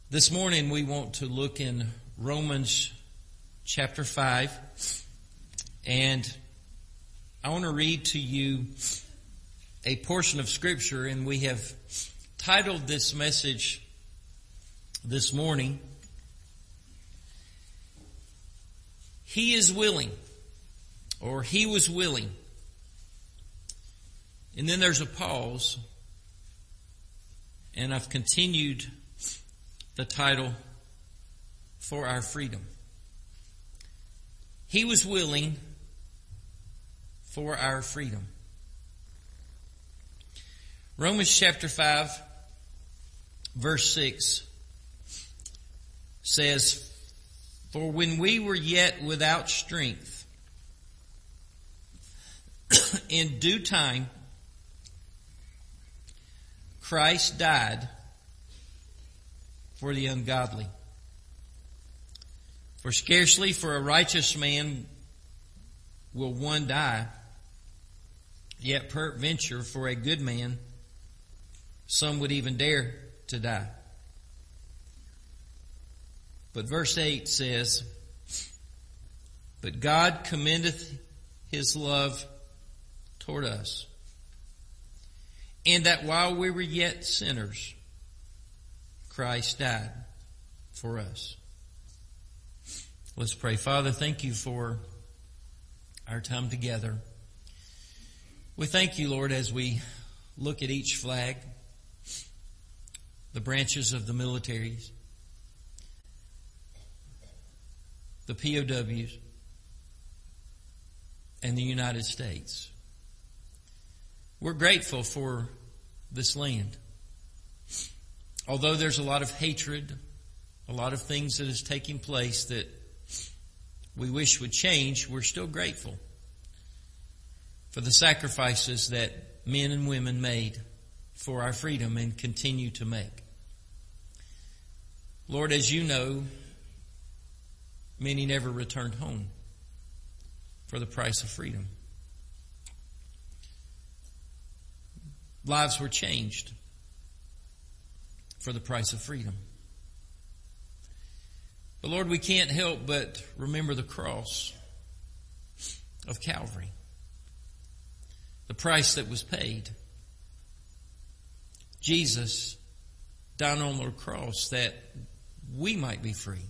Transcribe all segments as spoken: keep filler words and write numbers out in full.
This morning we want to look in Romans chapter five, and I want to read to you a portion of Scripture, and we have titled this message this morning, He is willing, or He was willing. And then there's a pause, and I've continued the title, For Our Freedom. He was willing for our freedom. Romans chapter five, verse six says, For when we were yet without strength, in due time, Christ died for the ungodly. For scarcely for a righteous man will one die, yet peradventure for a good man some would even dare to die. But verse eight says, But God commendeth His love toward us, and that while we were yet sinners, Christ died for us. Let's pray. Father, thank you for our time together. We thank you, Lord, as we look at each flag, the branches of the militaries, the P O Ws, and the United States. We're grateful for this land. Although there's a lot of hatred, a lot of things that is taking place that we wish would change, we're still grateful for the sacrifices that men and women made for our freedom and continue to make. Lord, as you know, many never returned home for the price of freedom. Lives were changed for the price of freedom. But Lord, we can't help but remember the cross of Calvary, the price that was paid. Jesus died on the cross that we might be free.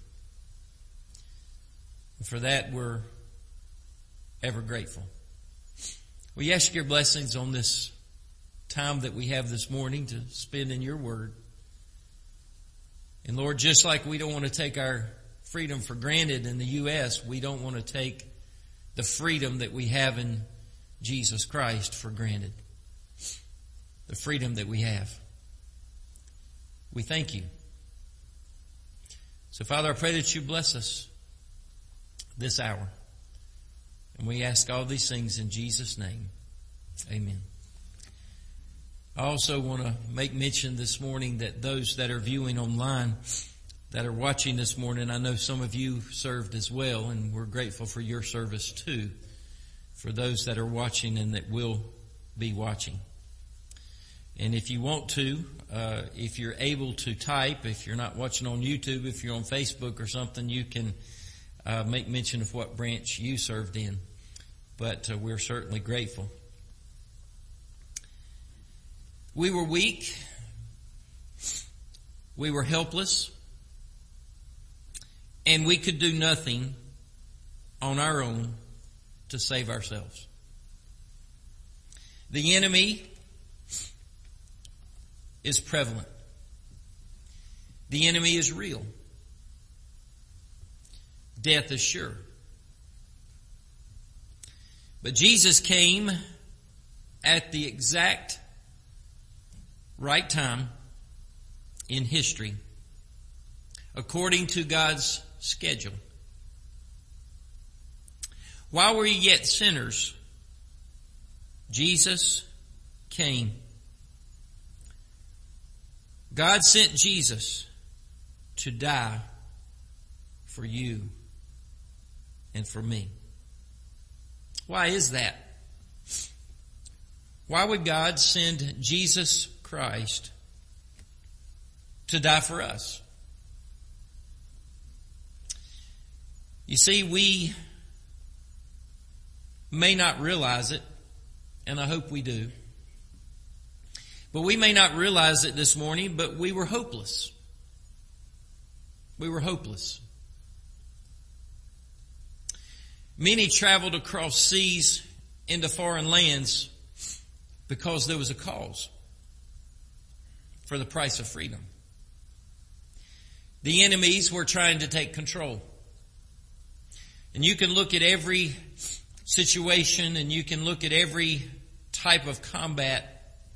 And for that, we're ever grateful. We ask your blessings on this time that we have this morning to spend in your word. And Lord, just like we don't want to take our freedom for granted in the U S, we don't want to take the freedom that we have in Jesus Christ for granted. The freedom that we have. We thank you. So Father, I pray that you bless us this hour. And we ask all these things in Jesus' name. Amen. I also want to make mention this morning that those that are viewing online, that are watching this morning, I know some of you served as well, and we're grateful for your service too, for those that are watching and that will be watching. And if you want to, uh, if you're able to type, if you're not watching on YouTube, if you're on Facebook or something, you can uh, make mention of what branch you served in. But uh, we're certainly grateful. We were weak. We were helpless. And we could do nothing on our own to save ourselves. The enemy is prevalent. The enemy is real. Death is sure. But Jesus came at the exact right time in history, according to God's schedule. While we were yet sinners, Jesus came. God sent Jesus to die for you and for me. Why is that? Why would God send Jesus Christ to die for us? You see, we may not realize it, and I hope we do. But we may not realize it this morning, but we were hopeless. We were hopeless. Many traveled across seas into foreign lands because there was a cause for the price of freedom. The enemies were trying to take control. And you can look at every situation and you can look at every type of combat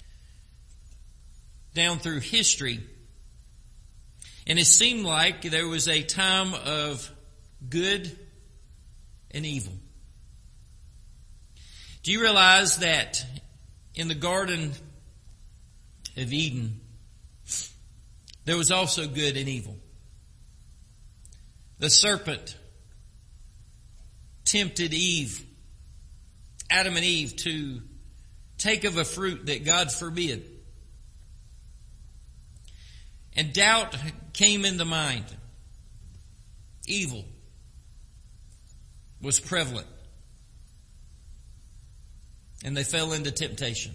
down through history. And it seemed like there was a time of good and evil. Do you realize that in the Garden of Eden, there was also good and evil? The serpent tempted Eve, Adam and Eve, to take of a fruit that God forbid. And doubt came in the mind. Evil was prevalent. And they fell into temptation.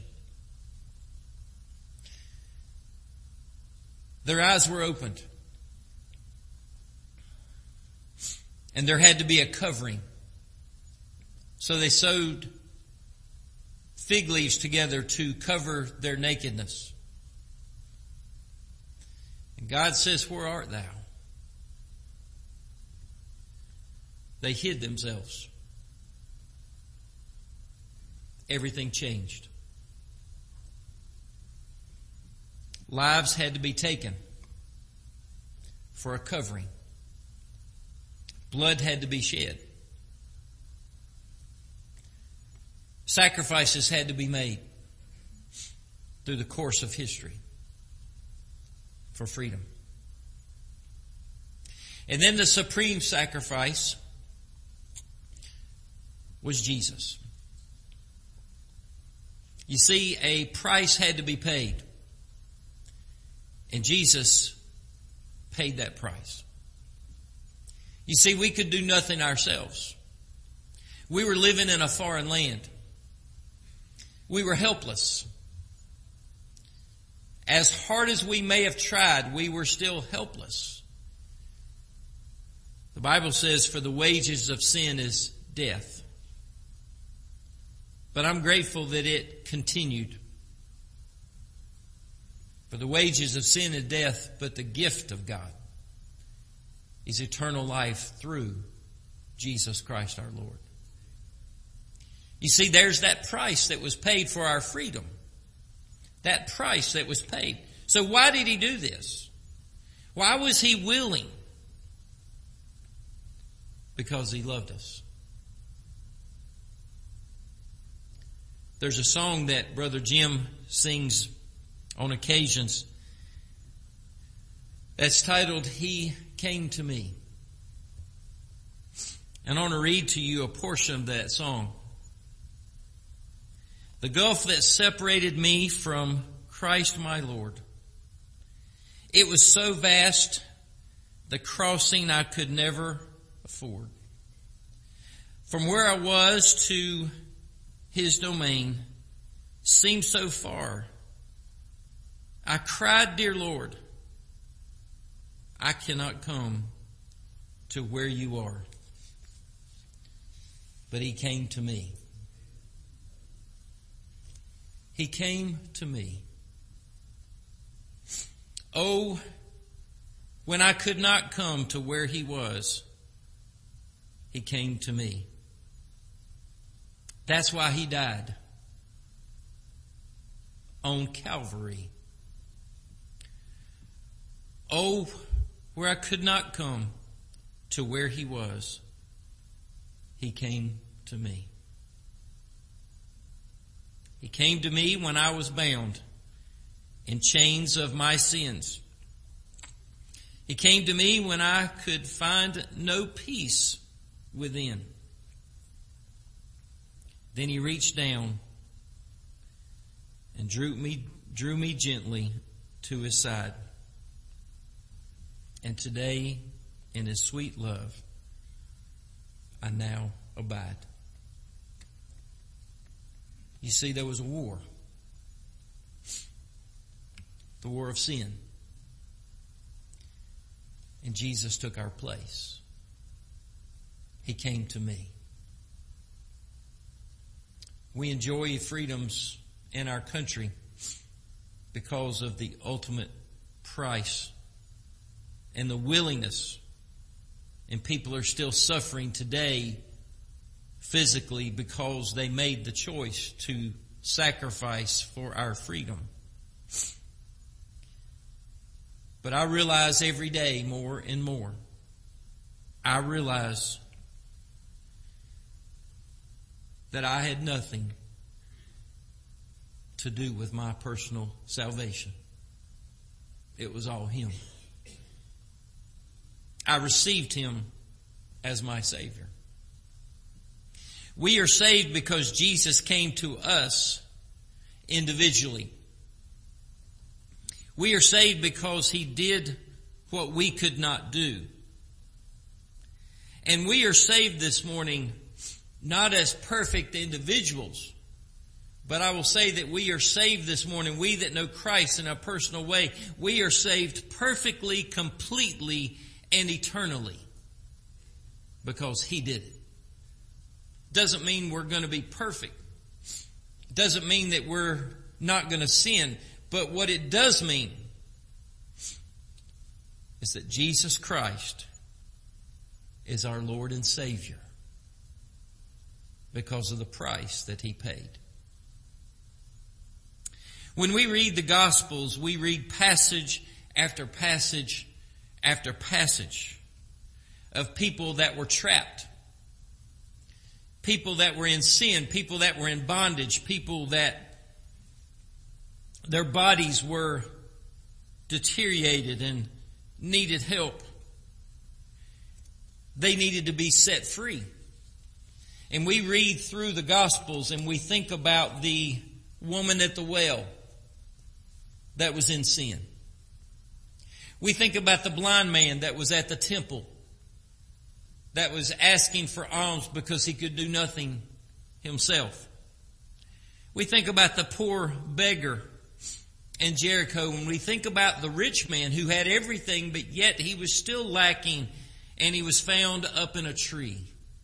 Their eyes were opened. And there had to be a covering. So they sewed fig leaves together to cover their nakedness. And God says, "Where art thou?" They hid themselves. Everything changed. Lives had to be taken for a covering. Blood had to be shed. Sacrifices had to be made through the course of history for freedom. And then the supreme sacrifice was Jesus. You see, a price had to be paid. And Jesus paid that price. You see, we could do nothing ourselves. We were living in a foreign land. We were helpless. As hard as we may have tried, we were still helpless. The Bible says, "For the wages of sin is death." But I'm grateful that it continued. For the wages of sin is death, but the gift of God is eternal life through Jesus Christ our Lord. You see, there's that price that was paid for our freedom. That price that was paid. So why did He do this? Why was He willing? Because He loved us. There's a song that Brother Jim sings on occasions that's titled, "He Came to Me." And I want to read to you a portion of that song. "The gulf that separated me from Christ my Lord, it was so vast, the crossing I could never afford. From where I was to His domain seemed so far. I cried, 'Dear Lord, I cannot come to where you are.' But He came to me. He came to me. Oh, when I could not come to where He was, He came to me. That's why He died on Calvary. Oh, where I could not come to where He was, He came to me. He came to me when I was bound in chains of my sins. He came to me when I could find no peace within. Then He reached down and drew me, drew me gently to His side. And today, in His sweet love, I now abide. You see, there was a war. The war of sin. And Jesus took our place. He came to me. We enjoy freedoms in our country because of the ultimate price and the willingness. And people are still suffering today physically because they made the choice to sacrifice for our freedom. But I realize every day more and more, I realize that I had nothing to do with my personal salvation. It was all Him. I received Him as my Savior. We are saved because Jesus came to us individually. We are saved because He did what we could not do. And we are saved this morning not as perfect individuals, but I will say that we are saved this morning, we that know Christ in a personal way, we are saved perfectly, completely, and eternally because He did it. Doesn't mean we're going to be perfect. Doesn't mean that we're not going to sin. But what it does mean is that Jesus Christ is our Lord and Savior because of the price that He paid. When we read the Gospels, we read passage after passage after passage of people that were trapped, people that were in sin, people that were in bondage, people that their bodies were deteriorated and needed help. They needed to be set free. And we read through the Gospels and we think about the woman at the well that was in sin. We think about the blind man that was at the temple that was asking for alms because he could do nothing himself. We think about the poor beggar in Jericho, when we think about the rich man who had everything, but yet he was still lacking, and he was found up in a tree.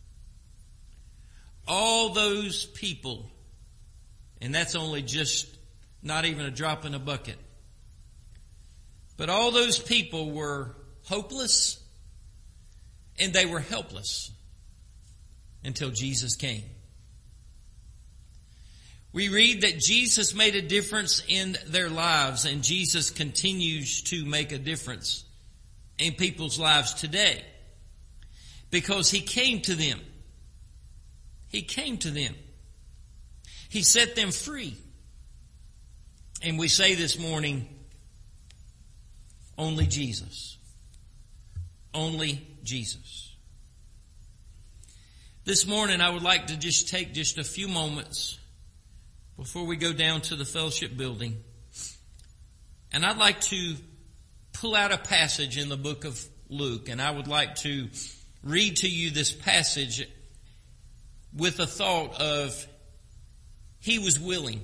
All those people, and that's only just not even a drop in a bucket, but all those people were hopeless and they were helpless until Jesus came. We read that Jesus made a difference in their lives, and Jesus continues to make a difference in people's lives today because He came to them. He came to them. He set them free. And we say this morning, only Jesus. Only Jesus. This morning I would like to just take just a few moments before we go down to the fellowship building. And I'd like to pull out a passage in the book of Luke. And I would like to read to you this passage with a thought of He was willing.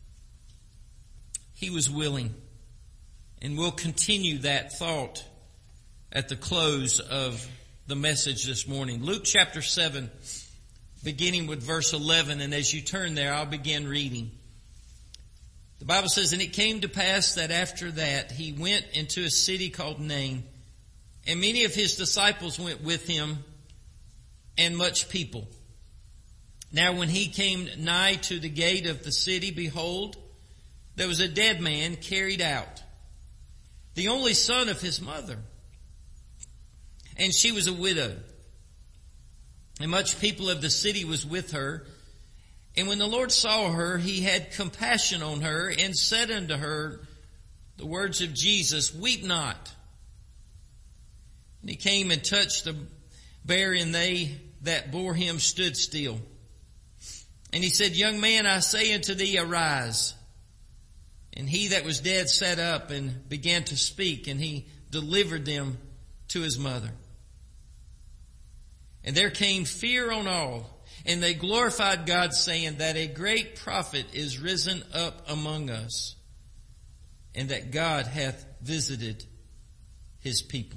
He was willing. And we'll continue that thought at the close of the message this morning. Luke chapter seven, beginning with verse eleven, and as you turn there, I'll begin reading. The Bible says, "And it came to pass that after that he went into a city called Nain, and many of his disciples went with him, and much people. Now when he came nigh to the gate of the city, behold, there was a dead man carried out, the only son of his mother, and she was a widow. And much people of the city was with her. And when the Lord saw her, He had compassion on her and said unto her the words of Jesus, Weep not. And He came and touched the bier, and they that bore him stood still. And He said, Young man, I say unto thee, arise. And he that was dead sat up and began to speak, and He delivered them to his mother. And there came fear on all, and they glorified God, saying that a great prophet is risen up among us, and that God hath visited his people.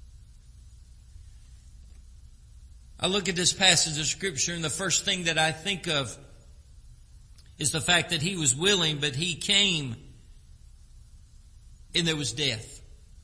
I look at this passage of Scripture, and the first thing that I think of is the fact that he was willing, but he came, and there was death.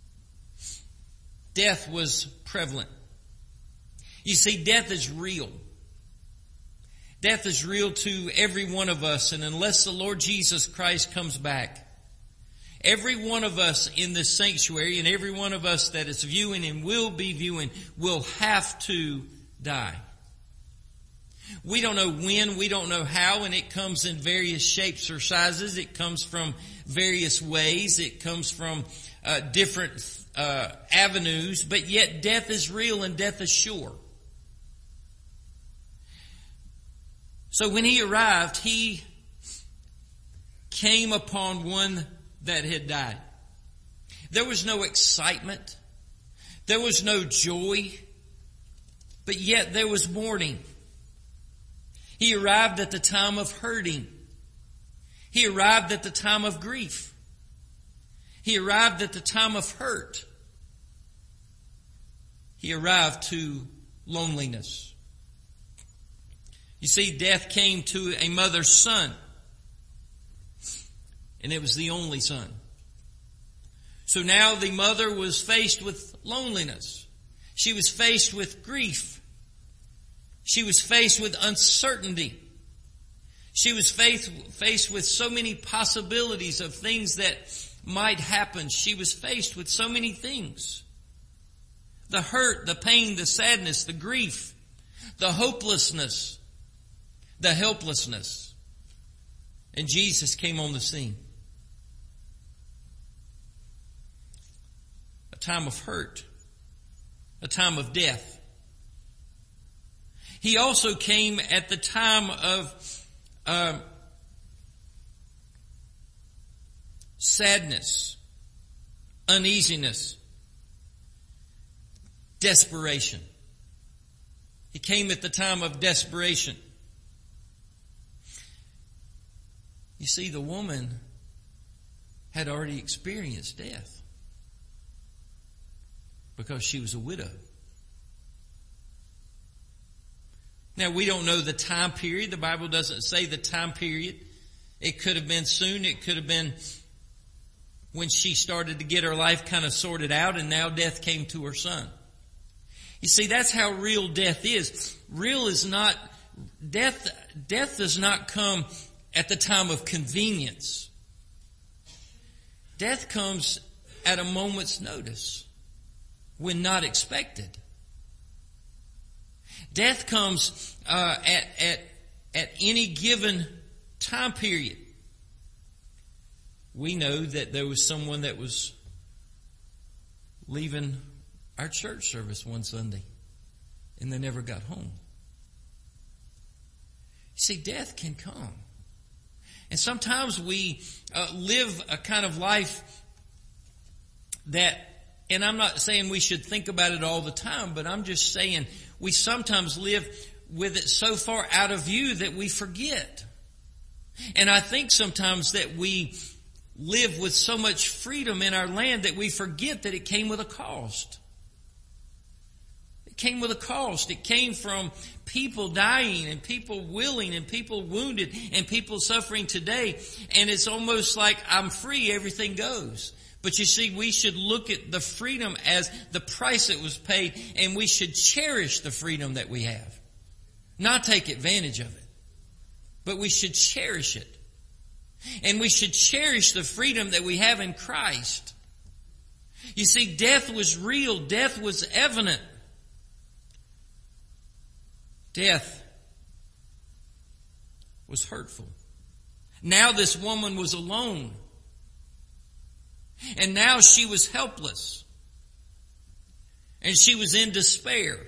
Death was prevalent. You see, death is real. Death is real to every one of us, and unless the Lord Jesus Christ comes back, every one of us in this sanctuary and every one of us that is viewing and will be viewing will have to die. We don't know when, we don't know how, and it comes in various shapes or sizes. It comes from various ways. It comes from uh, different uh, avenues, but yet death is real and death is sure. So when he arrived, he came upon one that had died. There was no excitement. There was no joy. But yet there was mourning. He arrived at the time of hurting. He arrived at the time of grief. He arrived at the time of hurt. He arrived to loneliness. You see, death came to a mother's son, and it was the only son. So now the mother was faced with loneliness. She was faced with grief. She was faced with uncertainty. She was faced, faced with so many possibilities of things that might happen. She was faced with so many things. The hurt, the pain, the sadness, the grief, the hopelessness, the helplessness. And Jesus came on the scene. A time of hurt. A time of death. He also came at the time of uh, sadness, uneasiness, desperation. He came at the time of desperation. You see, the woman had already experienced death because she was a widow. Now, we don't know the time period. The Bible doesn't say the time period. It could have been soon. It could have been when she started to get her life kind of sorted out, and now death came to her son. You see, that's how real death is. Real is not, death, death does not come at the time of convenience. Death comes at a moment's notice when not expected. Death comes uh, at, at, at any given time period. We know that there was someone that was leaving our church service one Sunday and they never got home. You see, death can come. And sometimes we uh, live a kind of life that, and I'm not saying we should think about it all the time, but I'm just saying we sometimes live with it so far out of view that we forget. And I think sometimes that we live with so much freedom in our land that we forget that it came with a cost. It came with a cost. It came from people dying and people willing and people wounded and people suffering today. And it's almost like I'm free, everything goes. But you see, we should look at the freedom as the price that was paid, and we should cherish the freedom that we have. Not take advantage of it, but we should cherish it. And we should cherish the freedom that we have in Christ. You see, death was real. Death was evident. Death was hurtful. Now this woman was alone. And now she was helpless. And she was in despair.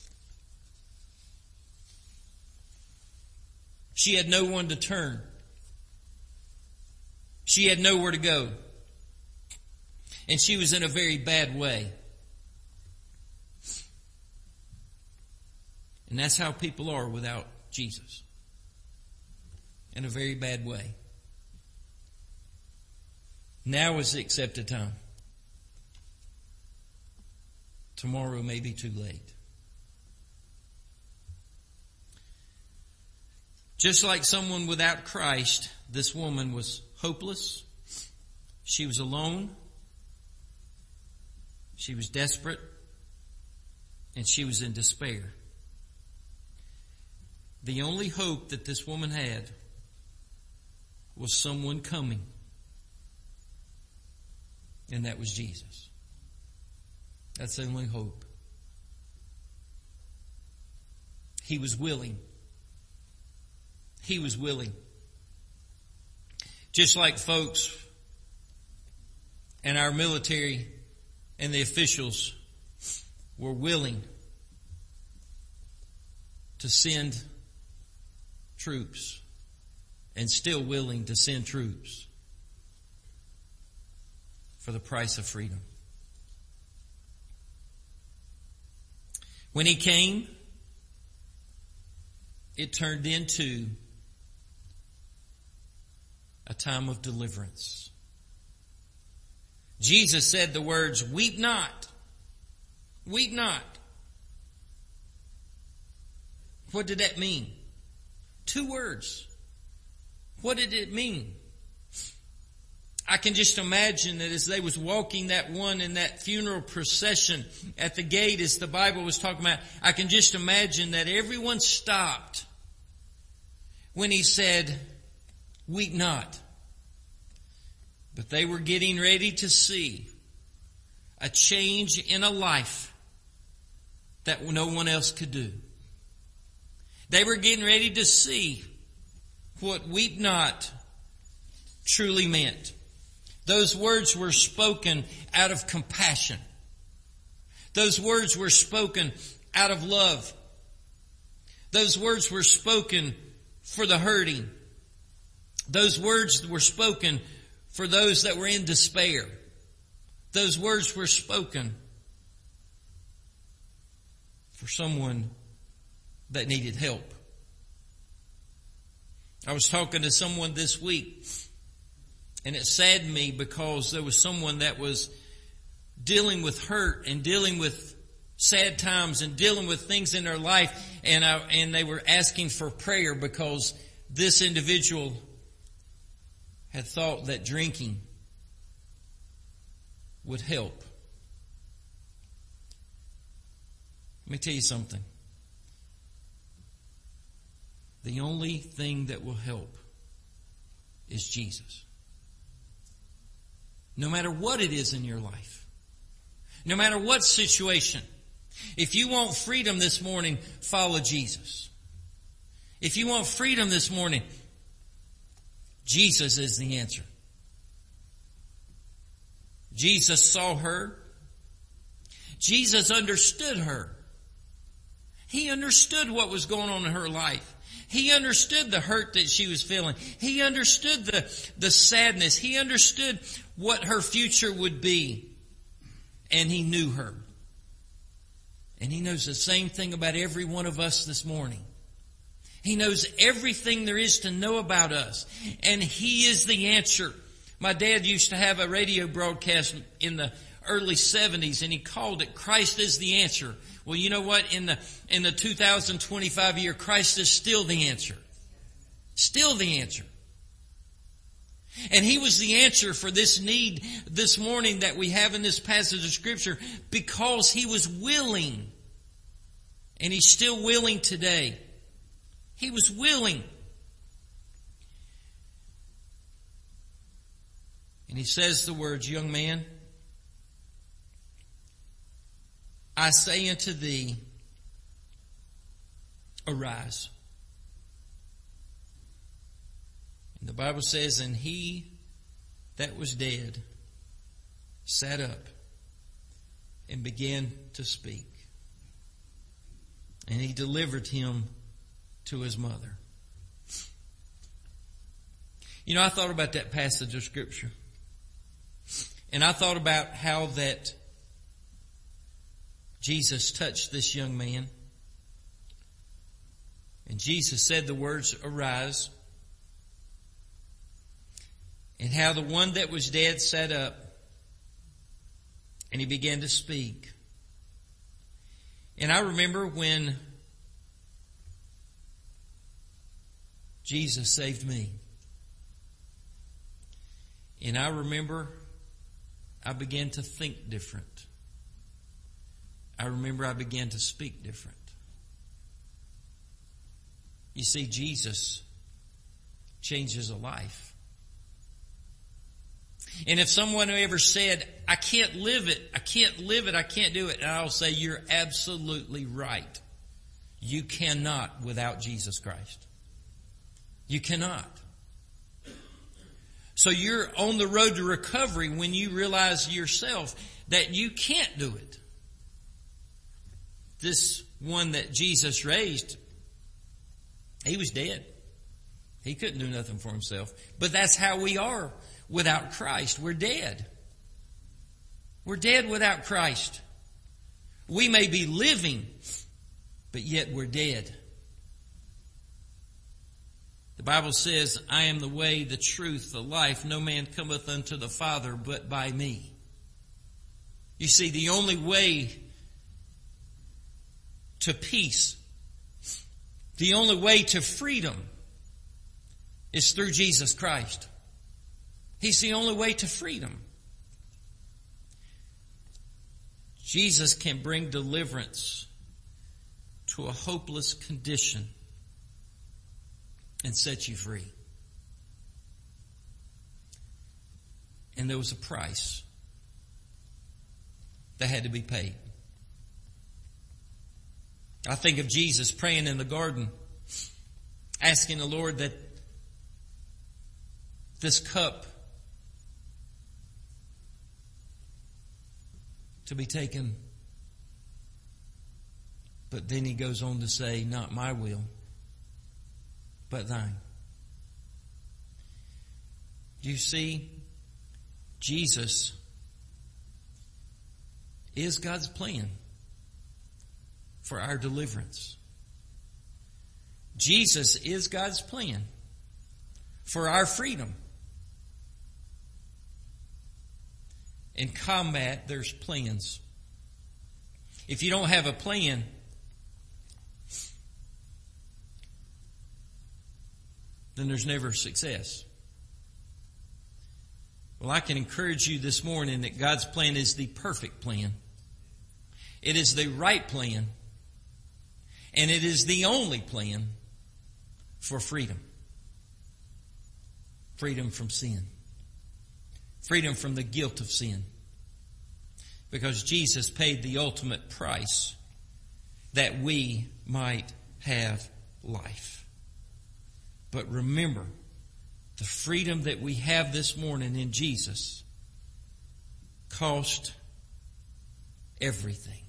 She had no one to turn. She had nowhere to go. And she was in a very bad way. And that's how people are without Jesus. In a very bad way. Now is the accepted time. Tomorrow may be too late. Just like someone without Christ, this woman was hopeless. She was alone. She was desperate. And she was in despair. The only hope that this woman had was someone coming. And that was Jesus. That's the only hope. He was willing. He was willing. Just like folks and our military and the officials were willing to send troops and still willing to send troops for the price of freedom. When he came, it turned into a time of deliverance. Jesus said the words, "Weep not. Weep not." What did that mean? Two words. What did it mean? I can just imagine that as they was walking that one in that funeral procession at the gate, as the Bible was talking about, I can just imagine that everyone stopped when he said, "Weep not." But they were getting ready to see a change in a life that no one else could do. They were getting ready to see what "weep not" truly meant. Those words were spoken out of compassion. Those words were spoken out of love. Those words were spoken for the hurting. Those words were spoken for those that were in despair. Those words were spoken for someone that needed help. I was talking to someone this week, and it saddened me because there was someone that was dealing with hurt and dealing with sad times and dealing with things in their life, and I, and they were asking for prayer because this individual had thought that drinking would help. Let me tell you something. The only thing that will help is Jesus. No matter what it is in your life, no matter what situation, if you want freedom this morning, follow Jesus. If you want freedom this morning, Jesus is the answer. Jesus saw her. Jesus understood her. He understood what was going on in her life. He understood the hurt that she was feeling. He understood the, the sadness. He understood what her future would be. And he knew her. And he knows the same thing about every one of us this morning. He knows everything there is to know about us. And he is the answer. My dad used to have a radio broadcast in the early seventies, and he called it "Christ is the Answer." Well, you know what? In the, in the two thousand twenty-five year, Christ is still the answer. Still the answer. And he was the answer for this need this morning that we have in this passage of Scripture because he was willing. And he's still willing today. He was willing. And he says the words, "Young man, I say unto thee, arise." And the Bible says, "And he that was dead sat up and began to speak. And he delivered him to his mother." You know, I thought about that passage of Scripture. And I thought about how that Jesus touched this young man. And Jesus said the words, "Arise." And how the one that was dead sat up, and he began to speak. And I remember when Jesus saved me. And I remember I began to think different. I remember I began to speak different. You see, Jesus changes a life. And if someone ever said, "I can't live it, I can't live it, I can't do it," and I'll say, you're absolutely right. You cannot without Jesus Christ. You cannot. So you're on the road to recovery when you realize yourself that you can't do it. This one that Jesus raised, he was dead. He couldn't do nothing for himself. But that's how we are without Christ. We're dead. We're dead without Christ. We may be living, but yet we're dead. The Bible says, "I am the way, the truth, the life. No man cometh unto the Father but by me." You see, the only way to peace, the only way to freedom is through Jesus Christ. He's the only way to freedom. Jesus can bring deliverance to a hopeless condition and set you free. And there was a price that had to be paid. I think of Jesus praying in the garden, asking the Lord that this cup to be taken. But then he goes on to say, "Not my will, but thine." You see, Jesus is God's plan for our deliverance. Jesus is God's plan for our freedom. In combat, there's plans. If you don't have a plan, then there's never success. Well, I can encourage you this morning that God's plan is the perfect plan. It is the right plan. And it is the only plan for freedom. Freedom from sin. Freedom from the guilt of sin. Because Jesus paid the ultimate price that we might have life. But remember, the freedom that we have this morning in Jesus cost everything.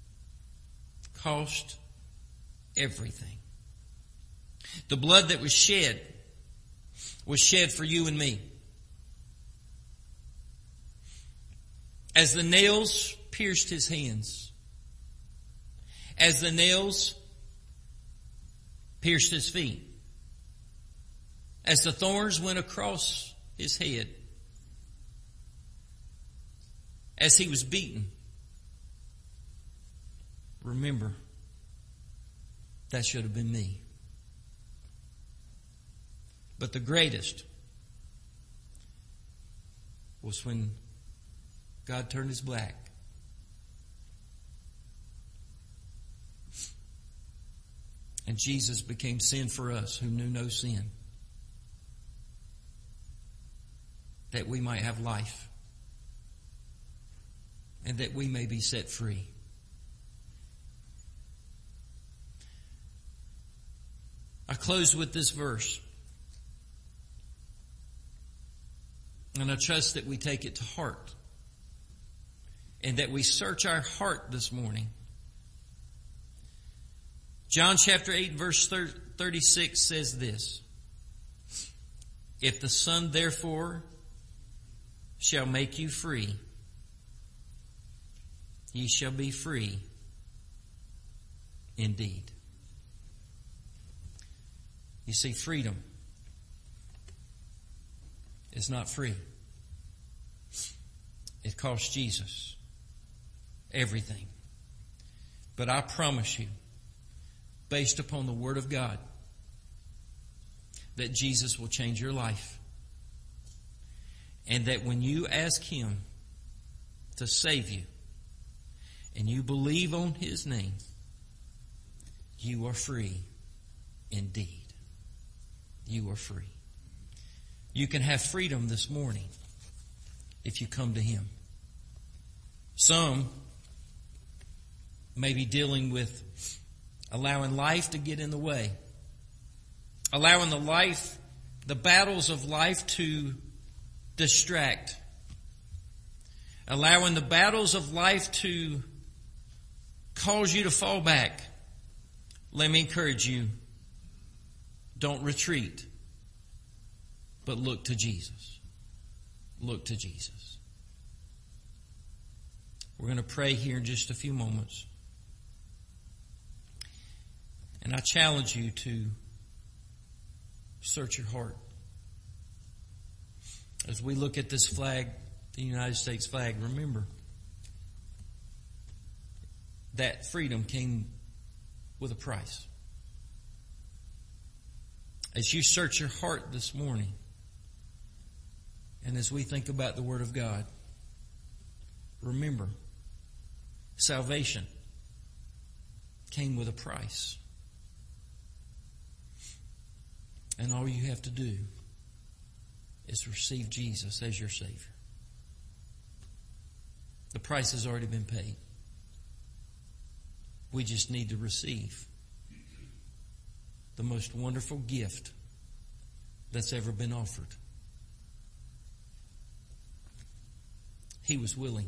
Cost everything. The blood that was shed was shed for you and me. As the nails pierced his hands, as the nails pierced his feet, as the thorns went across his head, as he was beaten, remember, that should have been me. But the greatest was when God turned his back. And Jesus became sin for us who knew no sin. That we might have life. And that we may be set free. I close with this verse. And I trust that we take it to heart. And that we search our heart this morning. John chapter eight verse thirty-six says this. If the Son therefore shall make you free, ye shall be free indeed. You see, freedom is not free. It cost Jesus everything. But I promise you, based upon the Word of God, that Jesus will change your life. And that when you ask Him to save you, and you believe on His name, you are free indeed. You are free. You can have freedom this morning if you come to Him. Some may be dealing with allowing life to get in the way. Allowing the life, the battles of life to distract. Allowing the battles of life to cause you to fall back. Let me encourage you, don't retreat, but look to Jesus. Look to Jesus. We're going to pray here in just a few moments. And I challenge you to search your heart. As we look at this flag, the United States flag, remember that freedom came with a price. As you search your heart this morning, and as we think about the Word of God, remember, salvation came with a price. And all you have to do is receive Jesus as your Savior. The price has already been paid. We just need to receive the most wonderful gift that's ever been offered. He was willing.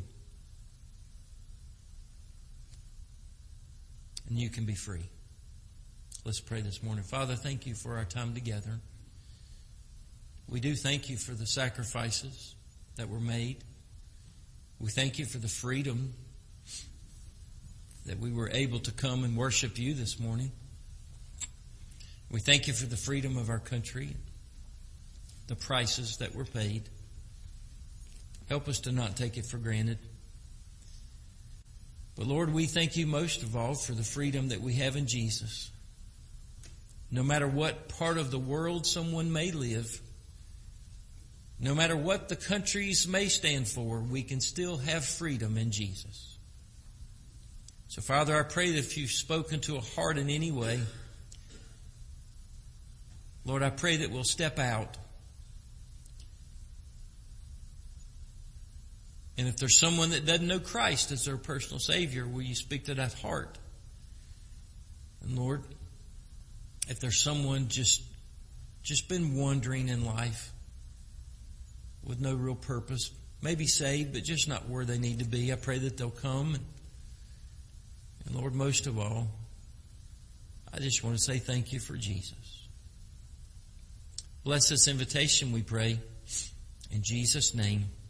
And you can be free. Let's pray this morning. Father, thank you for our time together. We do thank you for the sacrifices that were made. We thank you for the freedom that we were able to come and worship you this morning. We thank you for the freedom of our country, the prices that were paid. Help us to not take it for granted. But Lord, we thank you most of all for the freedom that we have in Jesus. No matter what part of the world someone may live, no matter what the countries may stand for, we can still have freedom in Jesus. So Father, I pray that if you've spoken to a heart in any way, Lord, I pray that we'll step out. And if there's someone that doesn't know Christ as their personal Savior, will you speak to that heart? And Lord, if there's someone just, just been wandering in life with no real purpose, maybe saved, but just not where they need to be, I pray that they'll come. And, and Lord, most of all, I just want to say thank you for Jesus. Bless this invitation, we pray. In Jesus' name.